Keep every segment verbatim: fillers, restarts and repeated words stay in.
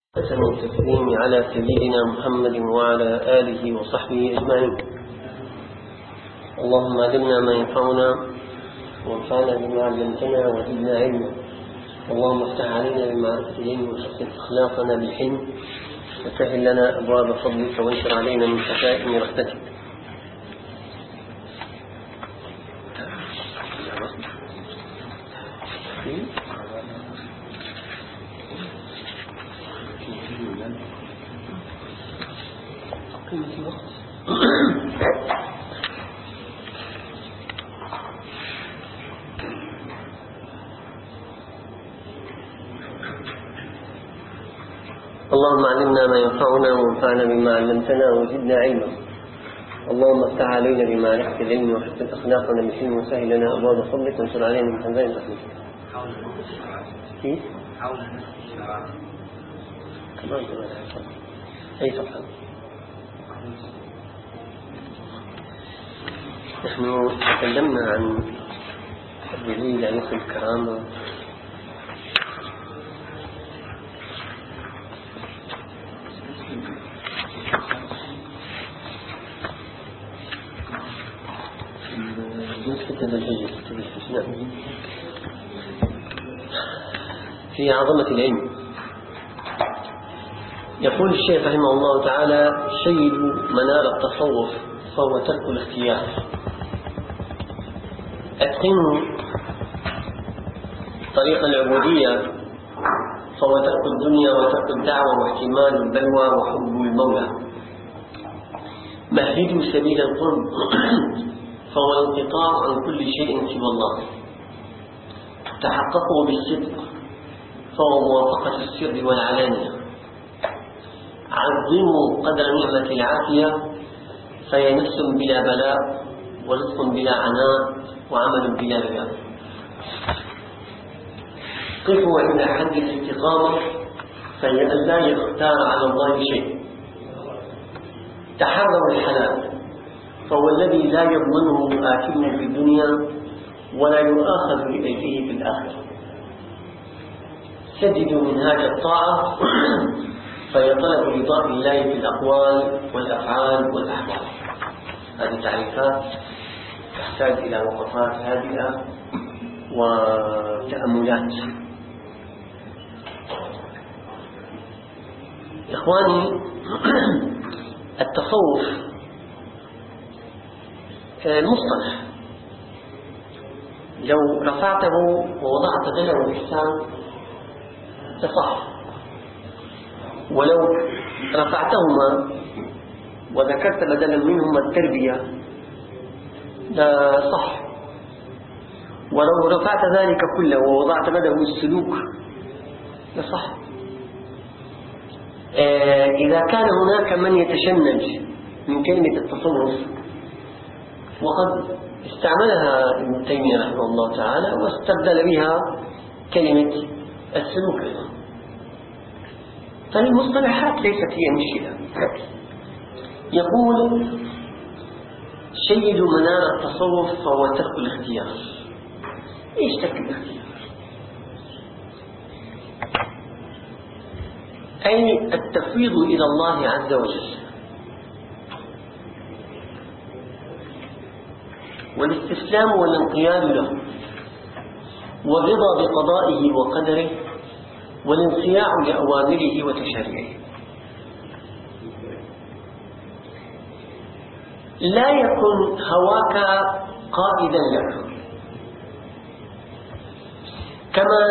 التسليم على سيدنا محمد وعلى آله وصحبه أجمعين. اللهم علمنا ما ينفعنا وانفعنا بما علمتنا وزدنا علما. اللهم افتح علينا بمعرفة العلم وحسن أخلاقنا بالحلم وسهل لنا أبواب فضلك وانشر علينا من خزائن رحمتك. اللهم علمنا ما ينفعنا وانفعنا بما علمتنا وزدنا علما. اللهم افتح علينا بمعرفة العلم وحسن أخلاقنا بالحلم وسهل لنا أبواب فضلك وانشر علينا من خزائن رحمتك. كيف؟ كمان أي صفحة؟ نحن تكلمنا عن الدليل على نصف الكرامة في عظمة العلم. يقول الشيخ رحمه الله تعالى: سيد منار التصوف فهو ترك الاختيار. أتقن طريق العبودية فهو ترك الدنيا وترك الدعوة واحتمال البلوى وحب المولى. مهدوا سبيل القرب فهو الانقطاع عن كل شيء سوى الله. تحققوا بالصدق فهو موافقة السر والعلانية. عظموا قدر نعمة العافية فهي نفس بلا بلاء ورزق بلا عناء وعمل بلا رياء. قفوا عند حد الاستقامة فهي أن لا يختار على الله شيء. تحروا الحلال فهو الذي لا يضمنه آكله في الدنيا ولا يؤاخذ بأيديه في الآخرة. سددوا منهاج الطاعة فهي طلب رضاء الله في الأقوال والأفعال والأحوال. هذه تعريفات تحتاج إلى وقفات هادئة وتأملات. إخواني، التصوف المصطلح لو رفعته ووضعت غيره الإحسان تصح، ولو رفعتهما وذكرت بدلا منهما التربية لا صح، ولو رفعت ذلك كله ووضعت بدله السلوك لصح. إذا كان هناك من يتشنج من كلمة التصوف وقد استعملها ابن تيمية رحمه الله تعالى واستبدل بها كلمة السلوك، فالمصطلحات ليست هي مشكلة. يقول: سيد منار التصوف فهو ترك الاختيار. ايش ترك الاختيار؟ أي التفويض إلى الله عز وجل والاستسلام والانقياد له والرضا بقضائه وقدره والانصياع لأوامره وتشريعه. لا يكن هواك قائدا لك، كما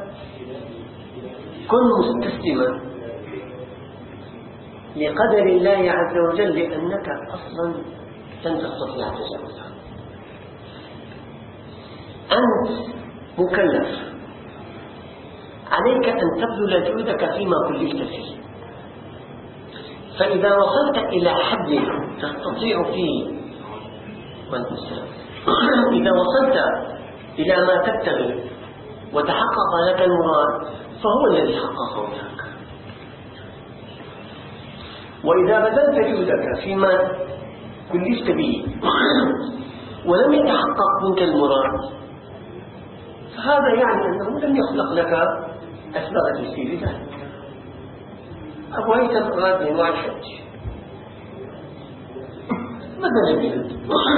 كن مستسلما لقدر الله عز وجل لأنك أصلا لن تستطيع تجاوزها. أنت مكلف، عليك أن تبذل جهدك فيما كلفت فيه. فإذا وصلت إلى حد تستطيع فيه إذا وصلت إلى ما تبتغي وتحقق لك المراد فهو الذي حققه لك. وإذا بذلت جهدك فيما كلفت به ولم يتحقق منك المراد فهذا يعني أنه لم يخلق لك أسباب تيسير ذلك. أبو هيثم أراد أنواع الحج بدل الجلد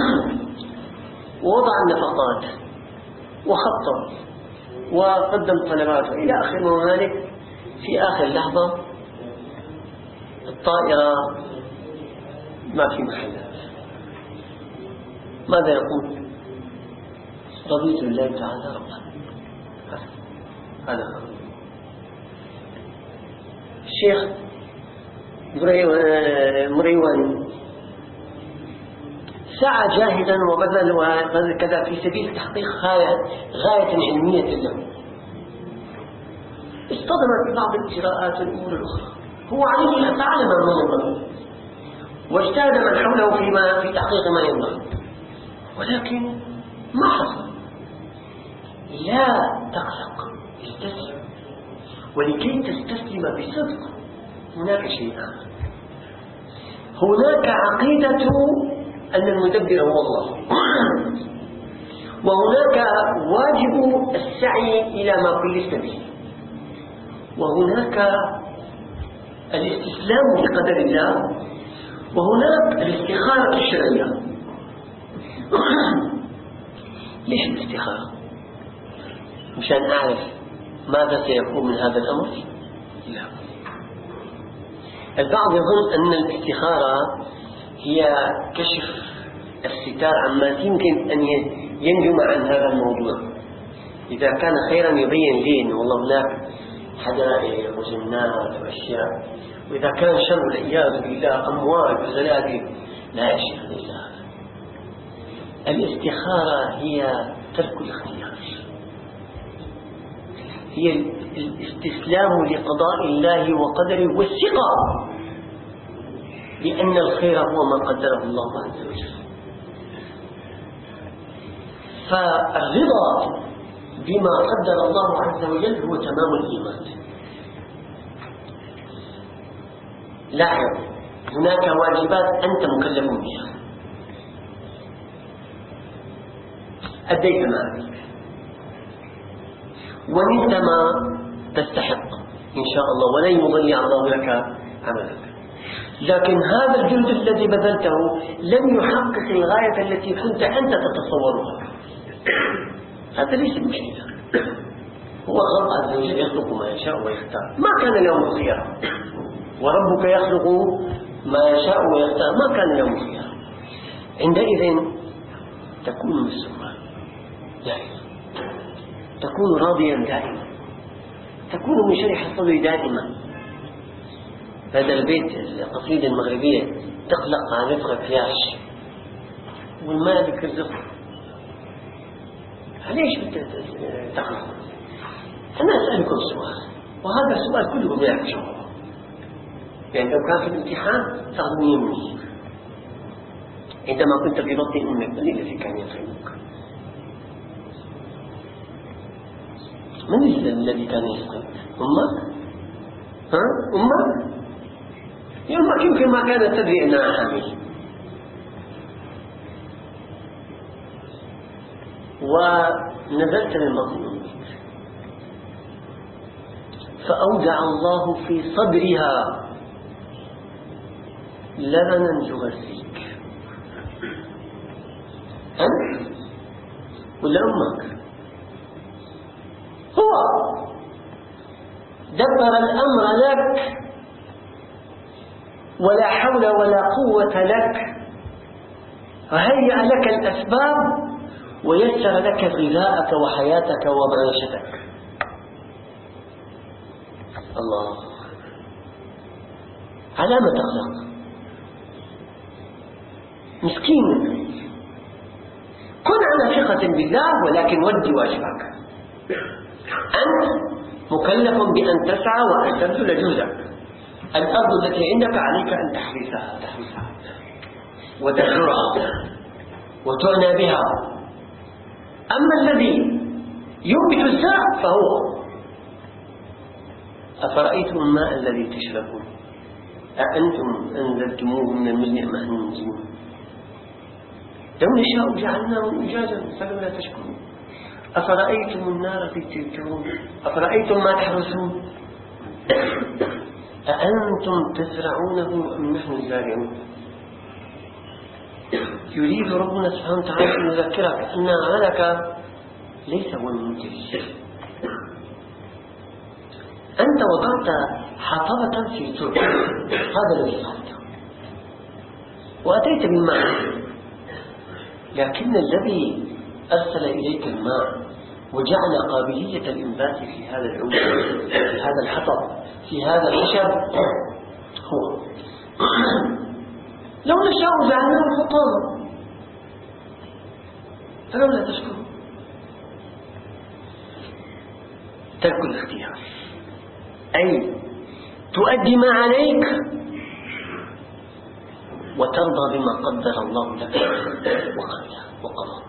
ووضع النفقات وخطط وقدم طلباته إلى آخر ما هنالك. في آخر لحظة الطائرة ما في محلات. ماذا يقول؟ رضيت بالله تعالى ربا. هذا هو الشيخ مريوان سعى جاهدا وبذل وكذا في سبيل تحقيق غاية علمية له. اصطدم ببعض الإجراءات الأولى الأخرى. هو عليه أن تعلم ما ينبغي واجتهد من حوله فيما في تحقيق ما ينبغي، ولكن ما حصل. لا تقلق، استسلم. ولكي تستسلم بصدق هناك شيئان. هناك عقيدة أن المدبر هو الله، وهناك واجب السعي إلى ما كلفت به، وهناك الاستسلام لقدر الله، وهناك الاستخارة الشرعية. ليش الاستخارة؟ مشان أعرف ماذا سيكون من هذا الأمر؟ لا. البعض يظن أن الاستخارة هي كشف الستار عما يمكن أن ينجم عن هذا الموضوع. إذا كان خيرا يبين لين والله هناك حدائق وجنات وأشياء، وإذا كان شر والعياذ بالله أموال وزلازل. لا يا شيخ، ليس هذا. الاستخارة هي ترك الاختيار، هي الاستسلام لقضاء الله وقدره والثقة لأن الخير هو ما قدره الله عز وجل. فالرضا بما قدر الله عز وجل هو تمام الإيمان. لاحظ، هناك واجبات أنت مكلف بها أديت ما عليك ونلت ما تستحق إن شاء الله، ولن يضيع الله لك عملك. لكن هذا الجهد الذي بذلته لم يحقق الغاية التي كنت أنت تتصورها. هذا ليس مشكلة. هو الله عز وجل يخلق ما يشاء ويختار، ما كان له خيار. وربك يخلق ما يشاء ويختار، ما كان له خيار. عندئذ تكون مسرورا دائما، تكون راضيا دائما، تكون منشرح الصدر دائما. هذا البيت القصيدة المغربية تقلق عن رزقك ياش والمالك الرزق. ليش تقلق؟ أنا أسألكم سؤال، وهذا السؤال كله ما يعرف جوابه. يعني لو كان في الامتحان تاخذ مني عندما كنت في بطن أمك، من الذي كان يطعمك؟ من الذي كان يسقيك؟ أمك؟ ها؟ أمك؟ أمك يمكن ما كانت تدري أنها حامل. ونزلت من بطن أمك فأودع الله في صدرها لبنا يغذيك. أنت ولا أمك؟ هو دبر الأمر لك، ولا حول ولا قوة لك، وهيأ لك الأسباب ويسر لك غذاءك وحياتك ومعيشتك. الله، على ما تخلق مسكين. كن على ثقة بالله، ولكن ودي واجبك. أنت مكلف بأن تسعى وأن تبذل جهدك. الأرض التي عندك عليك أن تحرثها تحرثها وتزرعها وتعنى بها. أما الذي ينبت الزرع فهو. أفرأيتم الماء الذي تشربون أأنتم أنزلتموه من المزن أم نحن المنزلون؟ لو نشاء جعلناه أجاجا فلولا تشكرون. أفرأيتم النار التي تورون أفرأيتم ما تحرثون أأنتم تزرعونه أم نحن الزارعون؟ يريد ربنا سبحانه وتعالى أن يذكرك أن عملك ليس هو المنتج. أنت وضعت حطبة في تربة، هذا الذي فعلته، وأتيت بالماء، لكن الذي أرسل إليك الماء وجعل قابلية الإنبات في هذا العود، في هذا الحطب، في هذا الخشب هو. لو نشاء جعلناه حطاما، فلولا تشكر. ترك الاختيار أي تؤدي ما عليك وترضى بما قدر الله لك وقضى.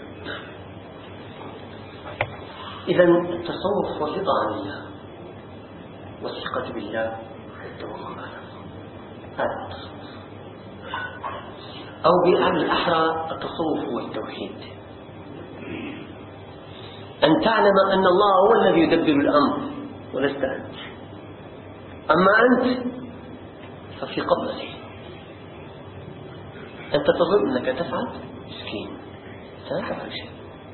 إذن التصوف هو الرضا عن الله والثقة بالله والتوكل على الله، هذا التصوف. أو بالأحرى التصوف هو التوحيد، أن تعلم أن الله هو الذي يدبر الأمر ولست أنت، أما أنت ففي قبضته. أنت تظن أنك تفعل، مسكين لا تفعل شيء.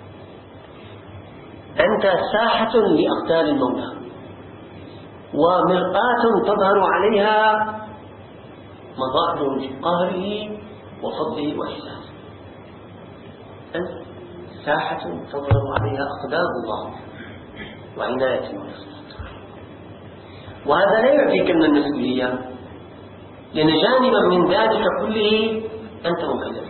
أنت ساحة لأقدار المولى ومرآة تظهر عليها مظاهر قهره وفضله وإحسانه. أنت ساحة تظهر عليها أقدار الله وعناية المولى، وهذا لا يعطيك من المسؤولية، لأن جانبا من ذلك كله أنت مكلف.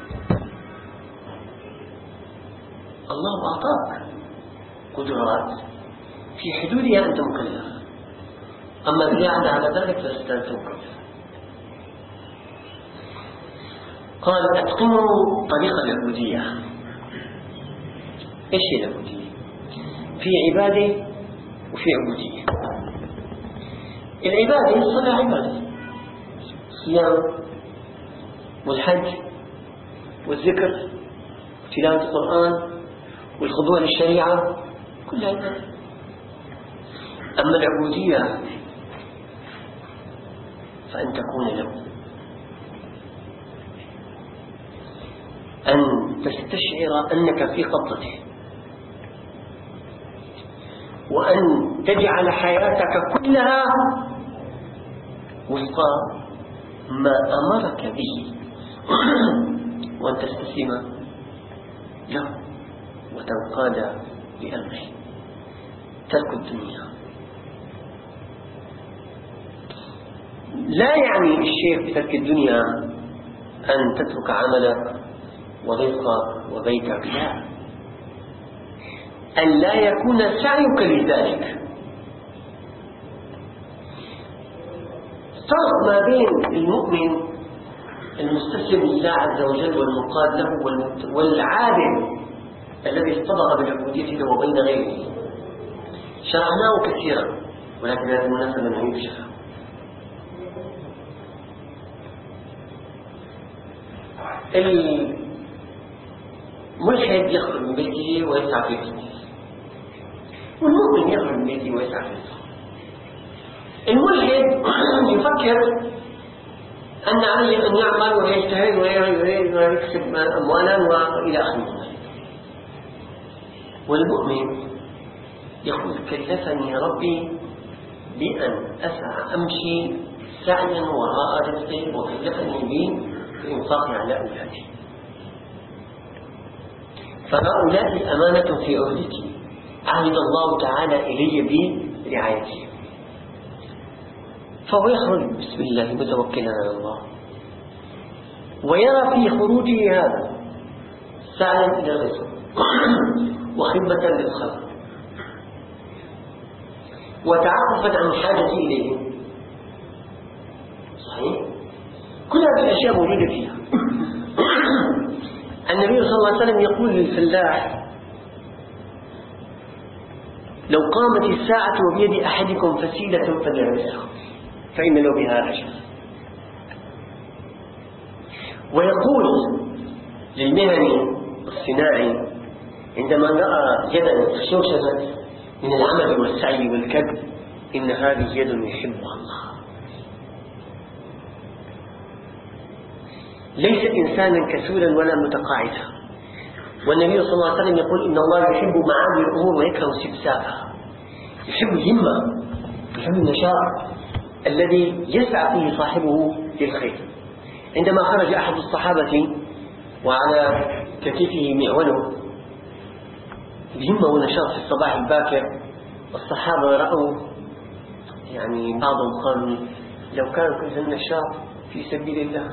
الله أعطاك قدرات في حدودها أنت مكلف، أما الزيادة على ذلك فلست أنت مكلف. قال أتقنوا طريق العبودية. إيش هي العبودية؟ في عبادة وفي عبودية. العبادة الصلاة عبادة، الصيام والحج والذكر وتلاوة القرآن والخضوع للشريعة كلها عبادة. أما العبودية فأن تكون له، أن تستشعر أنك في قبضته، وأن تجعل حياتك كلها وفق ما أمرك به، وأن تستسلم له وتنقاد لأمره. ترك الدنيا لا يعني الشيخ بترك الدنيا أن تترك عملك وضيقك وبيتك، لا، أن لا يكون سعيك لذلك. فرق ما بين المؤمن المستسلم لله عز وجل والمنقاد له والعابد الذي اصطدق بالعبودية له وبين غيره شرعناه كثيرا، ولكن هذه المناسبة نعيد شرحه. الملحد يخرج من بيته ويسعى في رزقه، والمؤمن يخرج من بيته ويسعى في رزقه. الملحد يفكر أن عليه أن يعمل ويجتهد ويكسب أموالا وإلى آخره، والمؤمن يقول كلفني ربي بأن أسعى أمشي سعيا وراء رزقي، وكلفني بالإنفاق على أولادي، فهؤلاء أمانة في عهدتي عهد الله تعالى إلي برعايتي. فهو يخرج بسم الله متوكلا على الله، ويرى في خروجه هذا سعيا إلى الرزق وخدمة للخلق وتعاطفا عن الحاجة إليه. صحيح؟ كل هذه الأشياء موجودة فيها. النبي صلى الله عليه وسلم يقول للفلاح لو قامت الساعة وبيد أحدكم فسيلة فليعملها فإن له بها أجر. ويقول للمهني الصناعي عندما رأى يدا خشوشة من العمل والسعي والكد إن هذه يد يحبها الله. ليس إنسانا كسولا ولا متقاعدا. والنبي صلى الله عليه وسلم يقول إن الله يحب معالي الأمور ويكره سبسابها. يحب الهمة، يحب النشاط الذي يسعى فيه صاحبه للخير. عندما خرج أحد الصحابة وعلى كتفه معوله بهمة ونشاط في الصباح الباكر، والصحابة رأوا يعني بعضهم قالوا لو كان كل النشاط في سبيل الله.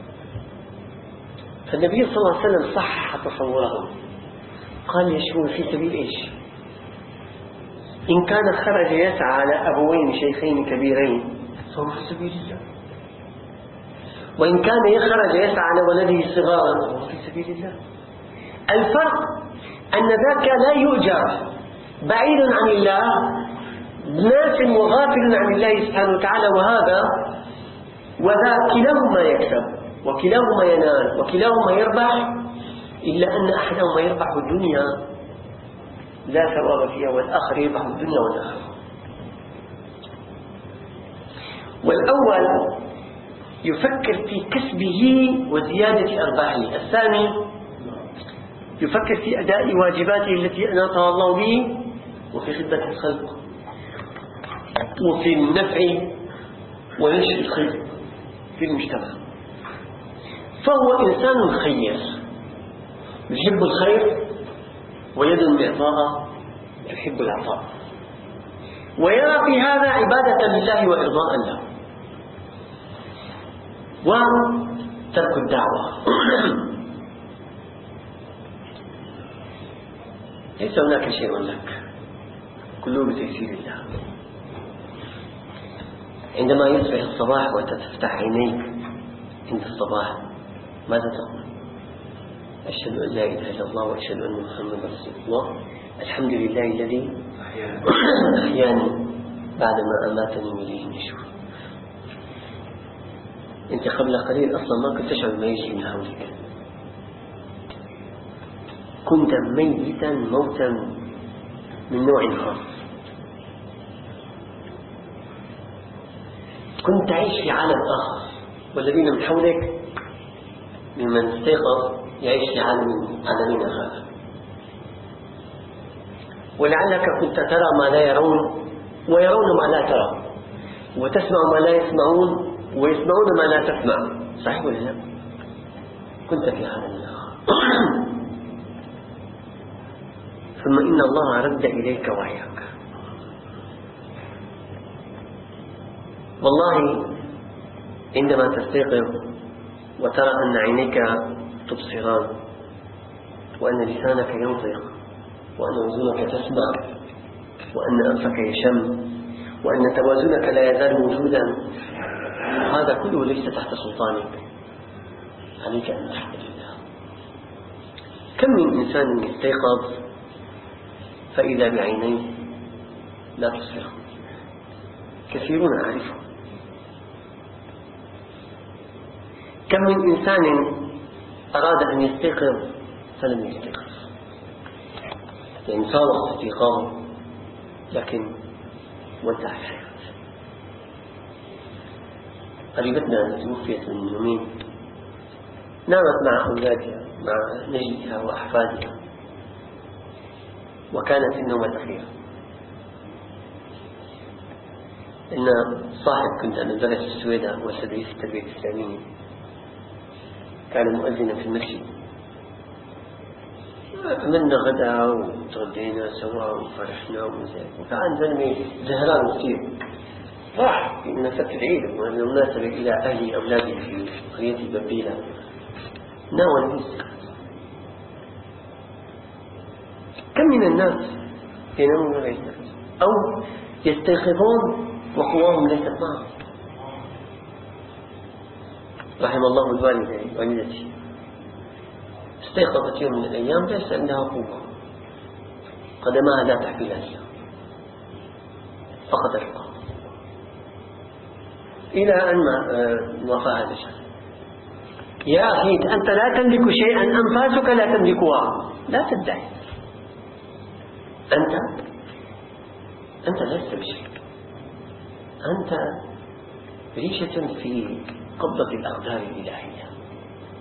فالنبي صلى الله عليه وسلم صحح تصورهم، قال يشكون في سبيل إيش؟ إن كان خرج يسعى على أبوين شيخين كبيرين فهو في سبيل الله، وإن كان يخرج يسعى على ولده صغارا فهو في سبيل الله. الفرق أن ذاك لا يؤجر، بعيد عن الله، ناس وغافل عن الله سبحانه وتعالى، وهذا وذا كلاهما يكسب وكلاهما ينال وكلاهما يربح، إلا أن أحدهما يربح الدنيا لا ثواب فيها، والآخر يربح الدنيا والآخرة. والأول يفكر في كسبه وزيادة أرباحه، الثاني يفكر في أداء واجباته التي أناطها الله به، وفي خدمة الخلق، وفي النفع ونشر الخير في المجتمع. فهو إنسان خير يحب الخير، ويد معطاء تحب العطاء، ويرى في هذا عبادة لله وإرضاء له. وترك الدعوة ليس هناك شيء لك، كله بتيسير الله. عندما يصبح الصباح وتفتح عينيك عند الصباح ماذا تقول؟ أشهد أن لا إله إلا الله وأشهد أن محمدا رسول الله، الحمد لله الذي أحياني بعدما أماتني وإليه النشور. أنت قبل قليل أصلا ما كنت تشعر ما يجري من حولك، كنت ميتا موتا من نوع خاص، كنت تعيش في عالم آخر، والذين من حولك ممن استيقظ يعيش في عالم عالمين آخر. ولعلك كنت ترى ما لا يرون ويرون ما لا ترى، وتسمع ما لا يسمعون ويسمعون ما لا تسمع، صحيح ولا لا؟ كنت في عالم آخر. ثم إن الله رد إليك وحيك. والله عندما تستيقظ وترى أن عينيك تبصران، وأن لسانك ينطق، وأن أذنك تسمع، وأن أنفك يشم، وأن توازنك لا يزال موجودا، هذا كله ليس تحت سلطانك، عليك أن تحمد الله. كم من إنسان يستيقظ فإذا بعينيه لا تبصره، كثيرون أعرفهم. كم من إنسان أراد أن يستيقظ فلم يستيقظ، يعني صار استيقاظ لكن ودع الحياة. قريبتنا توفيت من يومين، نامت مع أولادها مع نجلها وأحفادها، وكانت النومة الأخيرة. إن صاحب كنت أنا درس في السويدة وتدريس التربية الإسلامية، كان مؤذنا في المسجد، عملنا غدا وتغدينا سوا وفرحنا وزين، وكان زلمي زهران كثير. راح في مناسبة العيد ومناسبة إلى أهلي أولادي في قرية ببيلة، ناول المسجد. كم من الناس ينامون ولا يستيقظون، أو يستيقظون وقواهم ليست معهم. رحم الله الوالدة والدتي، استيقظت يوم من الأيام ليس عندها قوة، قدمها لا تحملها، فقدت القوة، إلى أن وفى هذا الشيء. يا أخي أنت لا تملك شيئا، أنفاسك لا تملكها، لا تدعي. أنت أنت لست بشيء، أنت ريشة في قبضة الأقدار الإلهية.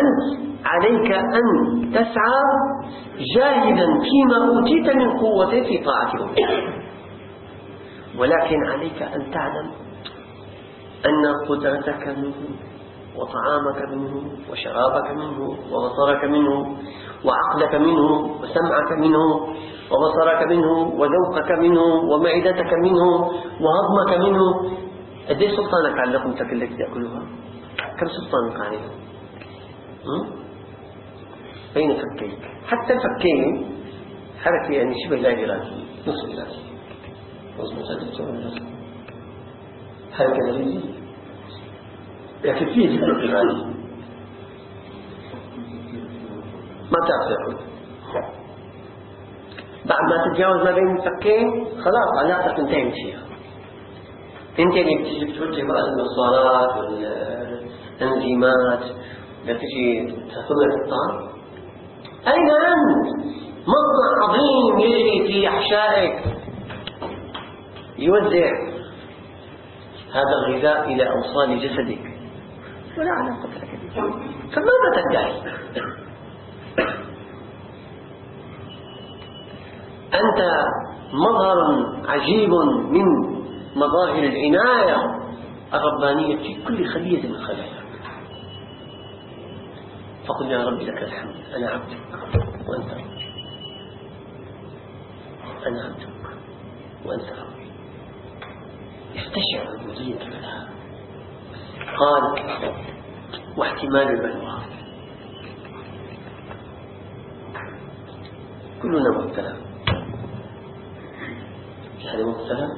أنت عليك أن تسعى جاهدا فيما أوتيت من قوة في طاعة أمك، ولكن عليك أن تعلم أن قدرتك منه وطعامك منه وشرابك منه وبصرك منه وعقلك منه وسمعك منه وبصرك منه وذوقك منه ومعدتك منه وهضمك منه. قديش سلطانك على لقمتك التي تأكلها؟ كم سلطانك عليها؟ بين فكيك، حتى الفكين حركة يعني شبه لا إرادية، نصف إرادية، مظبوط هذا الجواب، حركة غريزية لكن فيه جدا إرادية، ما تعرف تأكل. بعد ما تتجاوز ما بين الفكين خلاص علاقتك انتهت فيها. انت اللي بتجي بتوجه بقى المصارات والانزيمات لتجي تاخذ لك الطعام. أين أنت؟ مصنع عظيم يجري في أحشائك يوزع هذا الغذاء إلى أوصال جسدك ولا علاقة لك به، فماذا تدعي؟ أنت مظهر عجيب من مظاهر العناية الربانية في كل خلية من خلاياك. فقل يا رب لك الحمد، أنا عبدك وأنت ربي، أنا عبدك وأنت ربي. استشعر عبوديتك لها. قال واحتمال البلوى، كلنا مبتلى، في هذا مبتلى،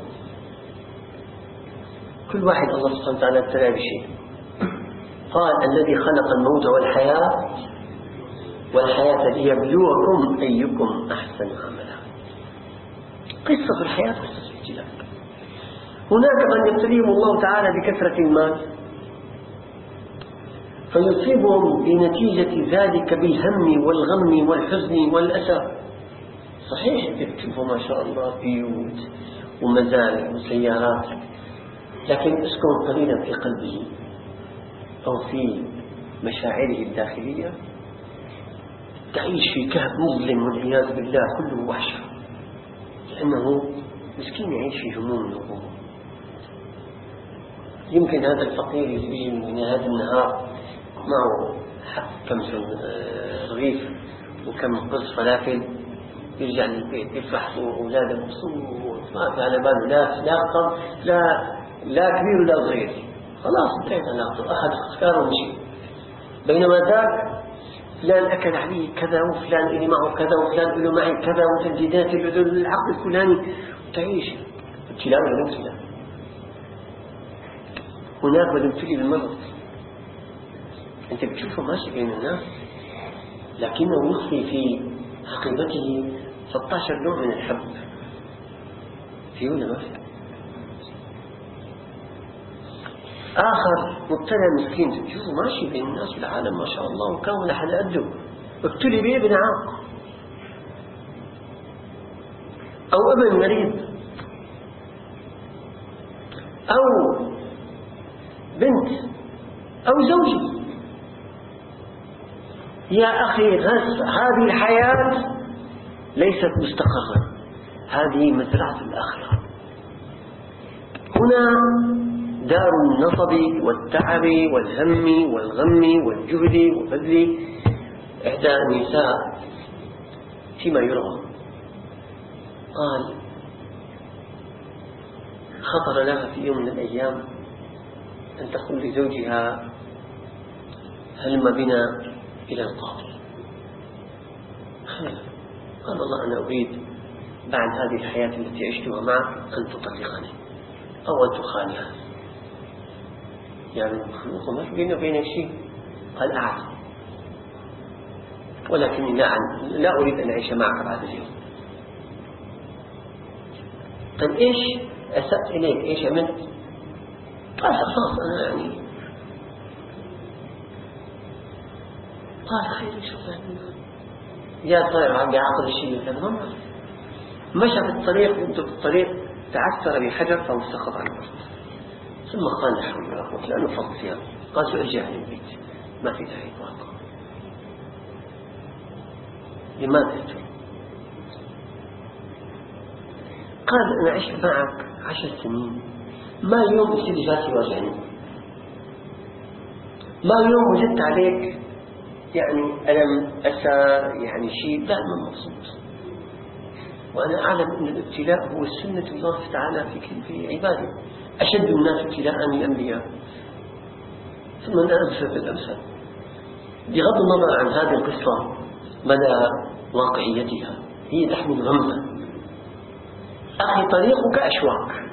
كل واحد الله سبحانه وتعالى ابتلى بشيء. قال الذي خلق الموت والحياة والحياة ليبلوكم أيكم أحسن عملا. قصة الحياة قصة الابتلاء. هناك من يبتليهم الله تعالى بكثرة المال فيصيبهم بنتيجة ذلك بالهم والغم والحزن والأسى. صحيح تكتبوا ما شاء الله بيوت ومزارع وسيارات، لكن اسكن قليلا في قلبه أو في مشاعره الداخلية، تعيش في كهف مظلم والعياذ بالله كله وحشة، لأنه مسكين يعيش في هموم وغموم. يمكن هذا الفقير اللي بيجي من هذا النهار معه كم رغيف وكم قرص فلافل، يرجع للبيت يفرح وأولاده مبسوط، ما في على باله لا لا لا لا كبير ولا صغير، خلاص انتهت علاقته، أخذ أفكاره ومشي. بينما ذاك فلان أكل عليه كذا وفلان إلي معه كذا وفلان له معي كذا وتجديدات العقد الفلاني، تعيش ابتلاء ولا ابتلاء. هناك من يبتلي بالمرض، أنت بتشوفه ماشي بين الناس لكنه يخفي في حقيبته ستة عشر نوع من الحب. في ولا ما في؟ آخر مبتلى مسكين تشوفه ماشي بين الناس في العالم ما شاء الله وكون لحد قده، ابتلي به ابن عاق أو ابن مريض أو بنت أو زوجي. يا أخي غز هذه الحياة ليست مستقرة، هذه مزرعة الآخرة. هنا دار النصب والتعب والهم والغم والجهد وبذل. إحدى النساء فيما يروى قال خطر لها في يوم من الأيام أن تقول لزوجها هلم بنا إلى القاضي. خير. قال والله أنا أريد بعد هذه الحياة التي عشتها معك أن تطلقني أو أن تخالعني، يعني مخلوق ما بيننا وبينك شيء. قال أعرف ولكني لا, لا أريد أن أعيش معك بعد اليوم. طيب إيش أسأت إليك؟ إيش عملت؟ قال خلاص أنا يعني. قال خير شو فهمنا يا طيب عم بيعقد الشيء كذا ما معرف. مشى في الطريق وانت في الطريق تعثر بحجر فهو سقط على الأرض، ثم قال لا حول ولا قوة إلا بالله فضل فيها. قال سأرجع للبيت ما في داعي واقع. لماذا يا ترى؟ قال أنا عشت معك عشر سنين، ما يوم يصير جاسي واجعني، ما يوم وجدت عليك يعني ألم أسى يعني شيء، دائما مبسوط. وأنا أعلم أن الابتلاء هو سنة الله تعالى في في عباده، أشد الناس ابتلاء الأنبياء ثم الأمثل بالأمثل. بغض النظر عن هذه القصة مدى واقعيتها، هي تحمل غمزة. أخي طريقك أشواك،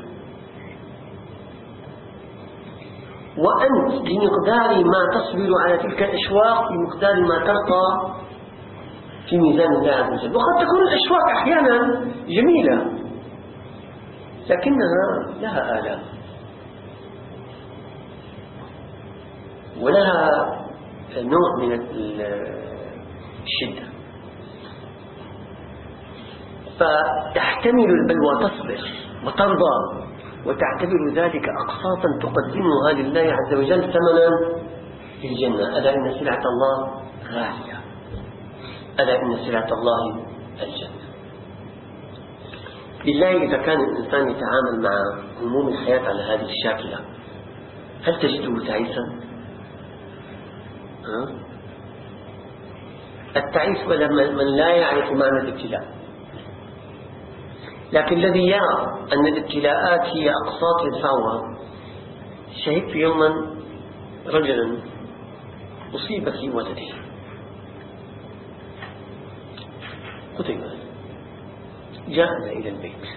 وأنت بمقدار ما تصبر على تلك الأشواق بمقدار ما ترقى في ميزان الله عز وجل. وقد تكون الأشواق أحيانا جميلة لكنها لها آلام ولها نوع من الشدة، فتحتمل البلوى، تصبر وترضى وتعتبر ذلك أقساطا تقدمها لله عز وجل ثمنا في الجنة. ألا إن سلعة الله غالية، ألا إن سلعة الله الجنة. بالله إذا كان الإنسان يتعامل مع هموم الحياة على هذه الشاكلة هل تجده تعيسا؟ التعيس هو من لا يعرف معنى الابتلاء، لكن الذي يرى أن الابتلاءات هي أقساط يدفعها. شهدت يوما رجلا أصيب في ولده، قتل، جاءنا إلى البيت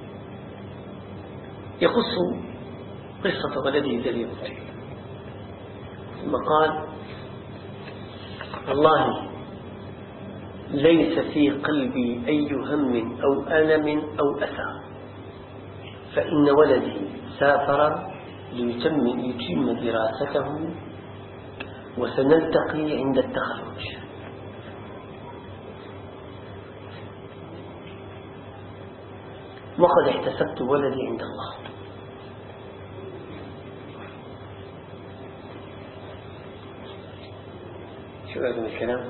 يقص قصة ولده الذي قتل، ثم قال والله ليس في قلبي أي هم أو ألم أو أسى، فإن ولدي سافر ليتم يتم دراسته وسنلتقي عند التخرج. وقد احتسبت ولدي عند الله. شو هذا الكلام؟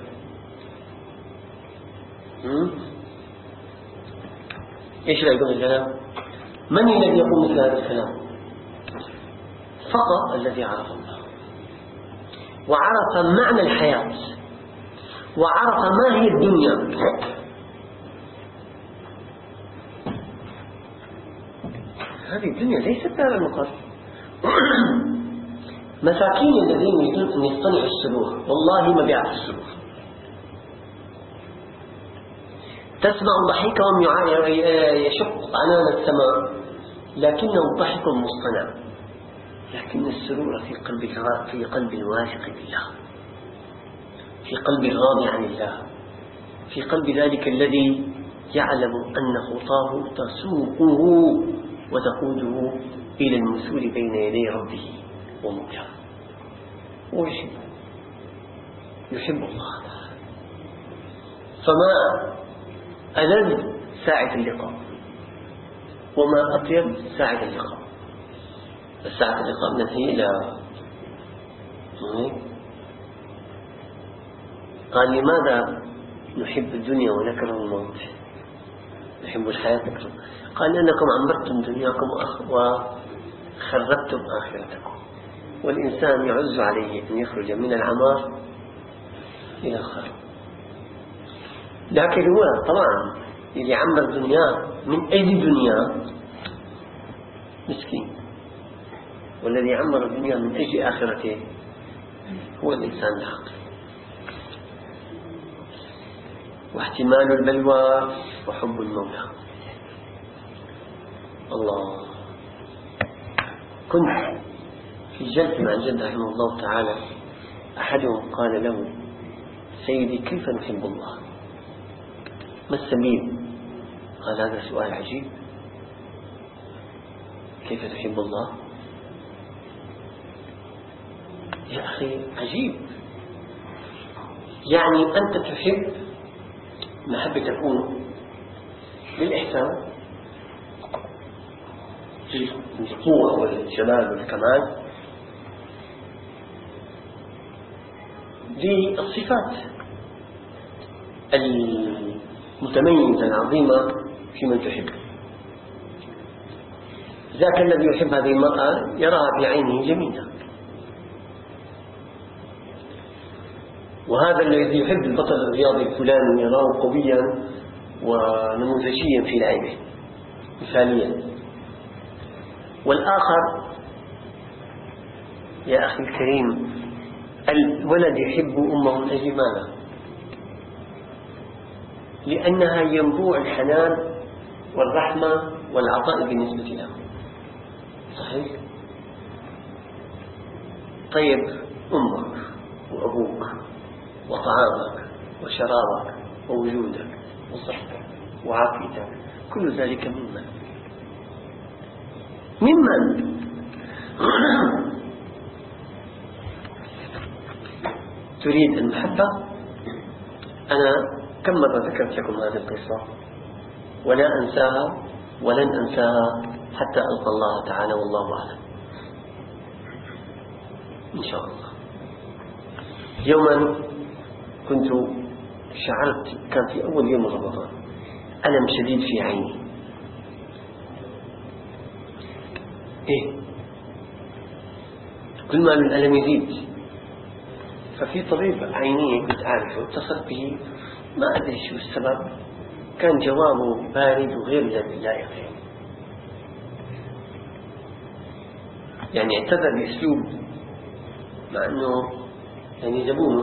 ايش رأيكم الكلام؟ من الذي يقول مثل هذا الكلام؟ فقط الذي عرف الله وعرف معنى الحياة وعرف ما هي الدنيا. هذه الدنيا ليست دار المقر. مساكين الذين يريدون أن يصطنعوا السرور والله ما بيعرف السرور. تسمع ضحكهم يشق عنان السماء لكنه ضحك مصطنع، لكن السرور في قلب في قلب الواثق بالله، في قلب الراضي عن الله، في قلب ذلك الذي يعلم أن خطاه تسوقه وتقوده إلى المسؤول بين يدي ربه ومولاه. ويحب يحب الله، فما ألذ ساعة اللقاء وما أطيب ساعة اللقاء. الساعة اللقاء ننهي إلى قال لماذا نحب الدنيا ونكره الموت؟ نحب الحياة نكره. قال لأنكم عمرتم دنياكم وخربتم آخرتكم، والإنسان يعز عليه أن يخرج من العمار إلى الخرب. لكن هو طبعا اللي عمر دنياه من أجل دنيا مسكين، والذي عمر الدنيا من أجل آخرته هو الإنسان العاقل. واحتمال البلوى وحب المولى. الله. كنت في جلسة مع الجد رحمه الله تعالى، أحدهم قال له سيدي كيف نحب الله؟ ما السبيل؟ قال هذا سؤال عجيب، كيف تحب الله؟ يا أخي عجيب، يعني أنت تحب محبة تكون بالإحسان بالقوة والجمال والكمال، بالصفات المتميزة العظيمة في من تحب. ذاك الذي يحب هذه المرأة يراها في عينه جميلة، وهذا الذي يحب البطل الرياضي الفلاني يراه قويا ونموذجيا في لعبه مثاليا. والآخر يا أخي الكريم الولد يحب أمه من أجل ماذا؟ لأنها ينبوع الحنان والرحمة والعطاء بالنسبة له. صحيح؟ طيب أمك وأبوك وطعامك وشرابك ووجودك وصحتك وعافيتك كل ذلك ممن؟ ممن؟ تريد المحبة؟ أنا كم مرة ذكرت لكم هذه القصة ولا أنساها ولن أنساها حتى ألقى الله تعالى، والله أعلم إن شاء الله. يوما كنت شعرت، كان في أول يوم رمضان، ألم شديد في عيني. إيه؟ كل ما الألم يزيد. ففي طبيب عينية كنت أعرفه اتصلت به، ما أدري شو السبب، كان جوابه بارد وغير لائق، يعني اعتذر بأسلوب مع أنه يعني زبونه.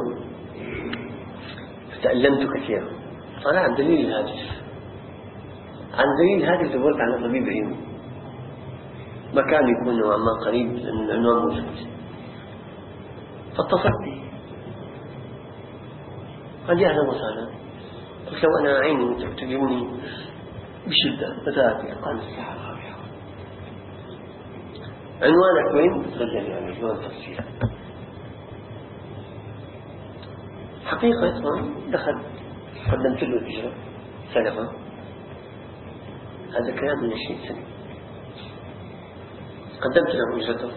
فتألمت كثيرا. طلع عن دليل الهاتف، عن دليل الهاتف دورت على طبيب عيون مكان يكون نوعا ما قريب لأن العنوان موجود. فاتصلت به قال لي أهلا وسهلا. قلت له أنا عيني تؤلمني بشدة متى؟ قال الساعة الرابعة. عنوانك وين؟ رجعني عن عنوان تفصيل. حقيقة دخل قدمت له الإجراء سلمة. هذا كلام من عشرين سنة. قدمت له إجراءه.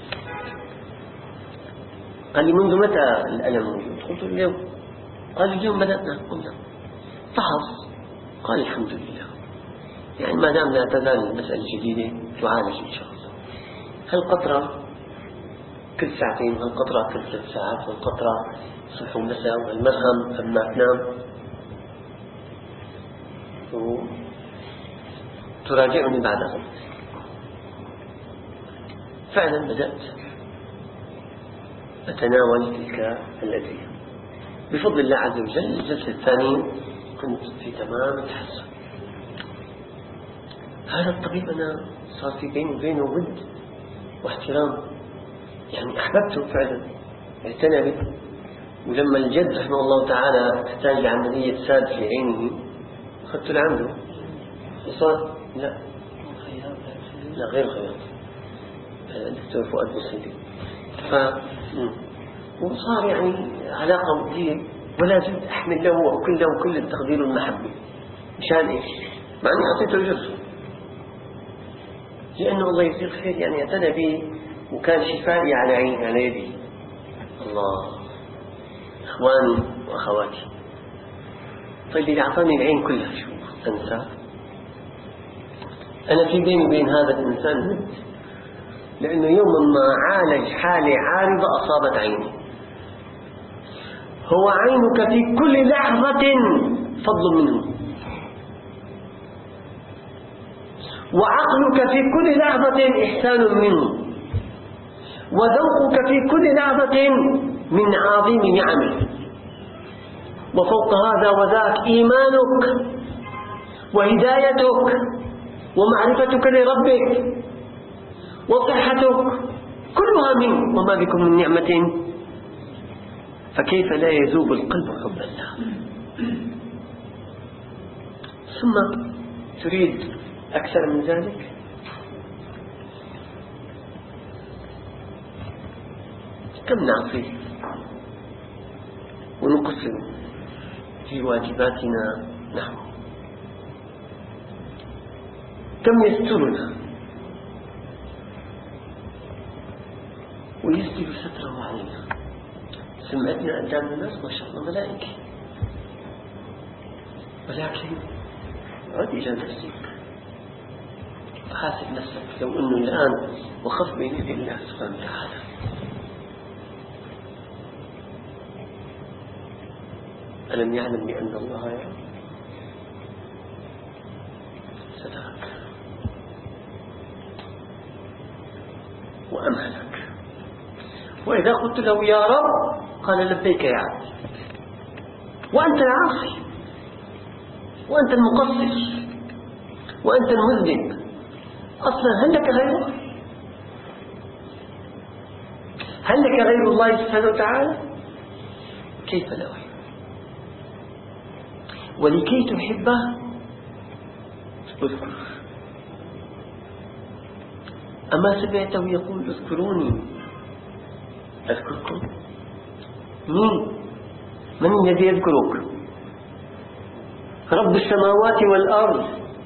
قال لي منذ متى الألم موجود؟ قلت له اليوم. قال اليوم بدأنا. قلنا فحص. قال الحمد لله، يعني ما دام لا تزال المسألة جديدة تعالج إن شاء الله. هالقطرة كل ساعتين، هالقطرة كل ثلاث ساعات، هالقطرة صبح ومساء، والمرهم قبل ما تنام، تراجعني بعد غد. فعلا بدأت أتناول تلك الأدوية بفضل الله عز وجل. الجلسة الثانية كنت في تمام التحسن. هذا الطبيب أنا صار في بيني وبينه ود واحترام، يعني أحببته فعلا، اعتنى به. ولما الجد رحمه الله تعالى احتاج لعملية ساد في عينه أخذت لعنده وصار لا لا غير خياط، الدكتور فؤاد بوصيدي. ف وصار يعني علاقة ودية، ولا زلت أحمل له وأكل له كل التقدير والمحبة. مشان إيش؟ مع أني أعطيته جزء، لأنه الله يجزيه الخير، يعني اعتنى بي وكان شفائي على عيني على يدي. الله إخواني وأخواتي، طيب اللي أعطاني العين كلها شو أنسى؟ أنا في بيني وبين هذا الإنسان ود، لأنه يوم ما عالج حالة عارضة أصابت عيني. هو عينك في كل لحظة فضل منه، وعقلك في كل لحظة إحسان منه، وذوقك في كل لحظة من عظيم نعمه. وفوق هذا وذاك إيمانك وهدايتك ومعرفتك لربك وصحتك كلها منه، وما بكم من نعمة فكيف لا يذوب القلب حب الله. ثم تريد أكثر من ذلك؟ كم نعصي ونقصر في واجباتنا نحو، كم يسترنا ويسدل ستره علينا. سمعتنا قدام الناس ما شاء الله ملائكة، ولكن عد إلى نفسك وحاسب نفسك لو أنه الآن وخف بين يدي الله سبحانه وتعالى، ألم يعلم بأن الله يرى؟ سترك وأمهلك. وإذا قلت له يا رب قال لبيك يا عبد، وأنت العاصي وأنت المقصر وأنت المذنب، أصلا هل لك غيره؟ هل لك غير الله سبحانه وتعالى؟ كيف لا أحب؟ ولكي تحبه اذكر. أما سمعته يقول اذكروني أذكركم؟ مين؟ من الذي يذكرك؟ رب السماوات والأرض.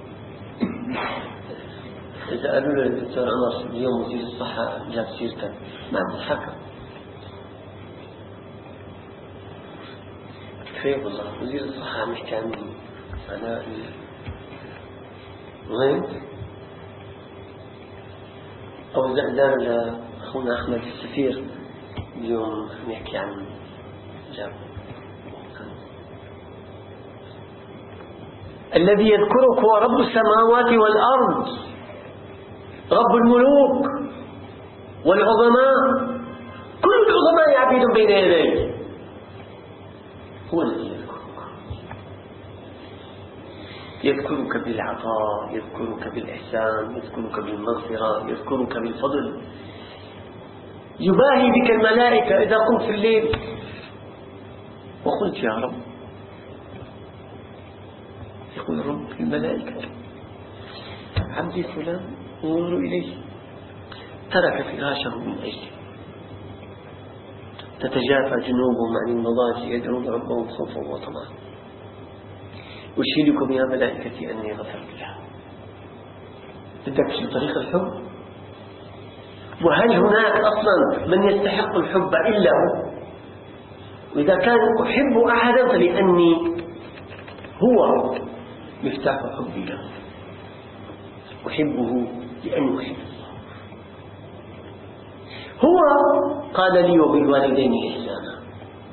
إذا قالوا له الدكتور أنس اليوم وزير الصحة جاب سيرتك ما بتحكم كيف والله وزير الصحة مش كامل أنا وين أو زعلان لأخونا أحمد السفير اليوم نحكي عن جاب الذي يذكرك هو رب السماوات والأرض، رب الملوك والعظماء، كل العظماء يعبدون بين يديه، هو الذي يذكرك. يذكرك بالعطاء، يذكرك بالإحسان، يذكرك بالمغفرة، يذكرك بالفضل. يباهي بك الملائكة إذا قمت في الليل وقلت يا رب، يقول رب الملائكة عبدي فلان انظروا إليه ترك فراشه من أجلي، تتجافى جنوبهم عن المضاجع يدعون ربهم خوفا وطمعا، أشهدكم يا ملائكتي أني غفرت له. بدك في طريق الحب؟ وهل هناك أصلا من يستحق الحب إلا هو؟ وإذا كان أحب أحدا فلأني هو مفتاح حبي له، أحبه لأنه أحب الله. هو قال لي وبالوالدين إحسانا،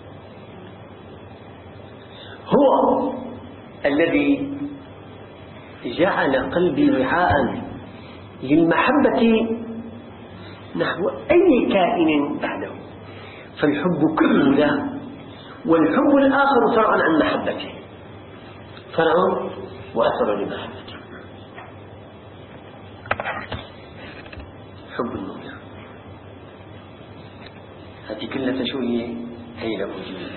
هو الذي جعل قلبي وعاء للمحبة نحو أي كائن بعده، فالحب كله له، والحب الآخر فرع عن محبته، فرع وأثر لمحبته. حب المولى هذه كلها شو هي؟ هي لوجود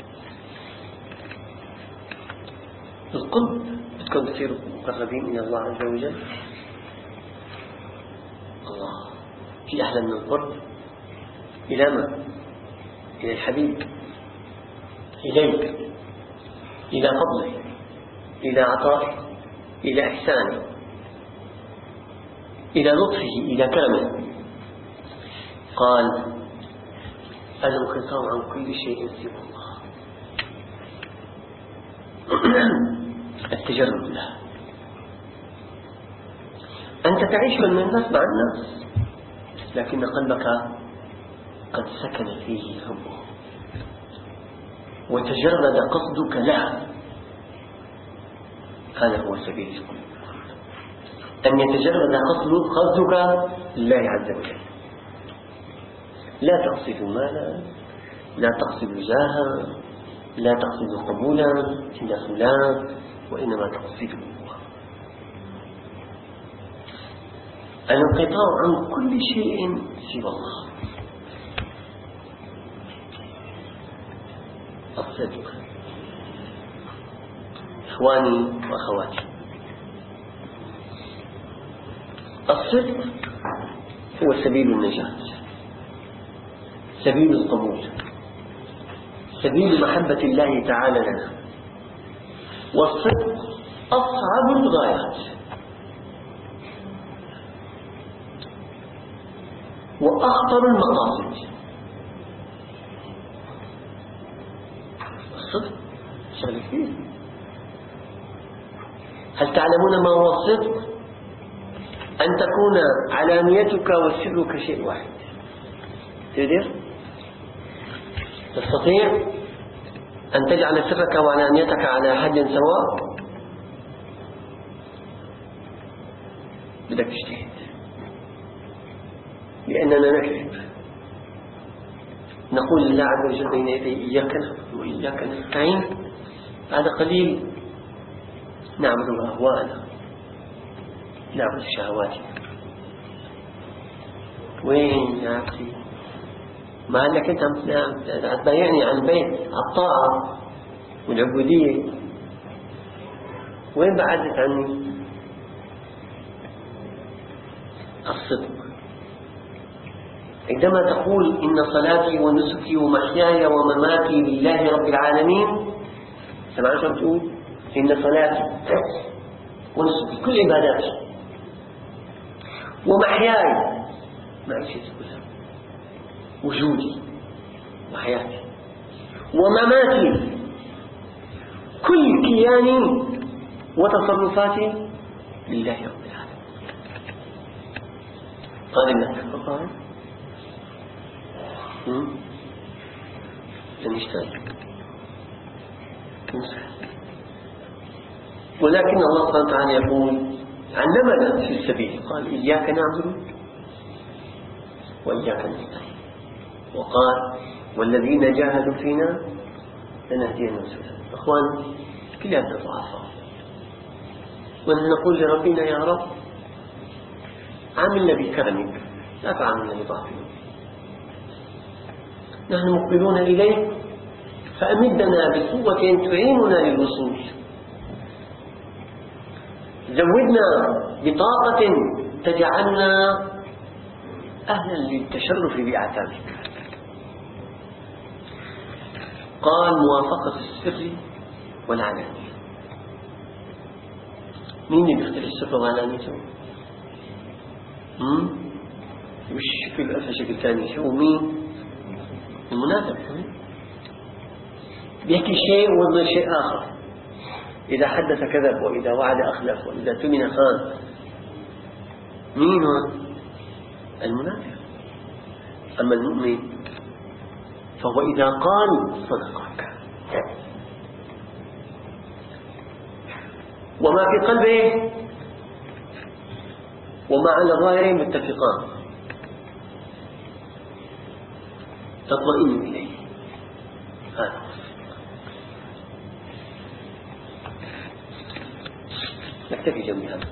القلب. بدكم تصيروا مقربين إلى الله عز وجل. الله في أحلى من القرب إلى من؟ إلى الحبيب، إليك، إلى فضله، إلى عطائه، إلى إحسانه، إلى لطفه، إلى كرمه. قال الانقطاع عن كل شيء سوى الله، التجرد له. أنت تعيش من الناس مع الناس، لكن قلبك قد سكن فيه حبه وتجرد قصدك له. هذا هو سبيل القلوب، أن يتجرد قصدك لله عز وجل. لا تقصد مالا، لا تقصد جاها، لا تقصد قبولا عند فلان، وإنما تقصده الله. الانقطاع عن كل شيء سوى الله. الصدق إخواني وأخواتي، الصدق هو سبيل النجاة، سبيل القبول، سبيل محبة الله تعالى لنا. والصدق أصعب الغايات وأخطر المقاصد. الصدق شغل كبير، هل تعلمون ما هو الصدق؟ أن تكون علانيتك وسرك شيء واحد. تقدر؟ تستطيع أن تجعل سرك وعلانيتك على حد سواء؟ بدك تجتهد، لأننا نكذب. نقول لله عز وجل بين يدي إياك نعبد وإياك نستعين، هذا قليل. نعبد أهواءنا، نعبد شهواتنا. وين يا أخي؟ ما أنك أنت تبايعني عن بيت الطاعة والعبودية، وين بعدت عني الصدق؟ عندما تقول إن صلاتي ونسكي ومحياي ومماتي لله رب العالمين، سمعت شو بتقول؟ إن صلاتي ونسكي كل عباداتي ومحياي معيشتي كلها، وجودي وحياتي ومماتي، كل كياني وتصرفاتي لله رب العالمين. قال إنك فقال سنشتغل ولكن الله سبحانه وتعالى يقول علمنا في السبيل، قال إياك نعبد وإياك نستعين، وقال والذين جاهدوا فينا لنهدينهم سبلنا. أخوان كلنا ضعفاء، ونقول لربنا يا رب عاملنا بكرمك لا تعاملنا بضعفنا، نحن مقبلون إليك فأمدنا بقوة تعيننا للوصول، زودنا بطاقة تجعلنا أهلا للتشرف بأعتابك. قال موافقة السر والعلانية. مين اللي بيختار السر والعلانية؟ مش شكل ألف شكل ثاني. شو مين؟ المنافق بيحكي شيء ويظن شيء آخر، إذا حدث كذب وإذا وعد أخلف وإذا تمن خان. مين هو؟ المنافق. أما المؤمن فهو إذا قال صدقك، وما في قلبه وما على ظاهره متفقان، تطمئن إليه. هذا نكتفي جنب هذا،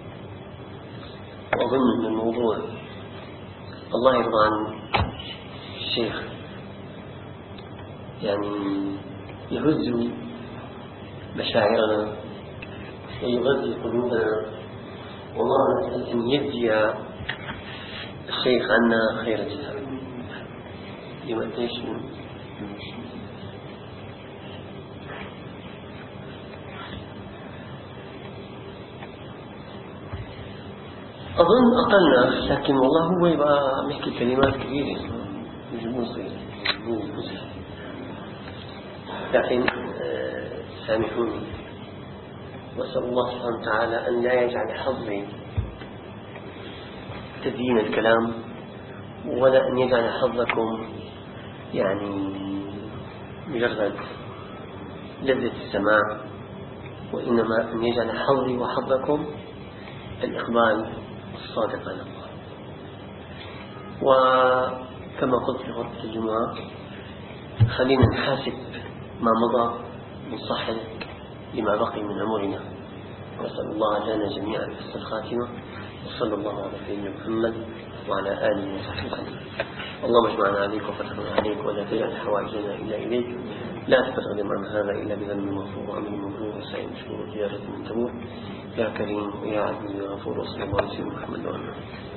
وأظن أن الموضوع الله يرضى عن الشيخ يعني يهز مشاعرنا ويغذي قلوبنا، والله نسأل أن يجزي الشيخ عنا خير الجزاء. لما تيش أظن أقلنا، لكن والله هو يبقى محكي كلمات كثيرة مش موصي لكن آه سامحوني، وأسأل الله سبحانه وتعالى أن لا يجعل حظي تزيين الكلام، ولا أن يجعل حظكم يعني مجرد لذة السماع، وإنما أن يجعل حظي وحظكم الإقبال الصادق على الله. وكما قلت في خطبة الجمعة، خلينا نحاسب ما مضى من صح لما بقي من عمرنا، وأسأل الله لنا جميعا حسن الخاتمة، وصلى الله على سيدنا محمد وعلى آله وصحبه وسلم. اللهم اجمعنا عليك وفتحنا عليك، ولا تجعل حوائجنا إلا إليك، لا تستخدم عن هذا إلا بذنب مغفور وعمل مبرور وسعي مشكور وزيارة من تبور، يا كريم ويا عزيز يا غفور، وصلى الله على سيدنا محمد وعلى آله.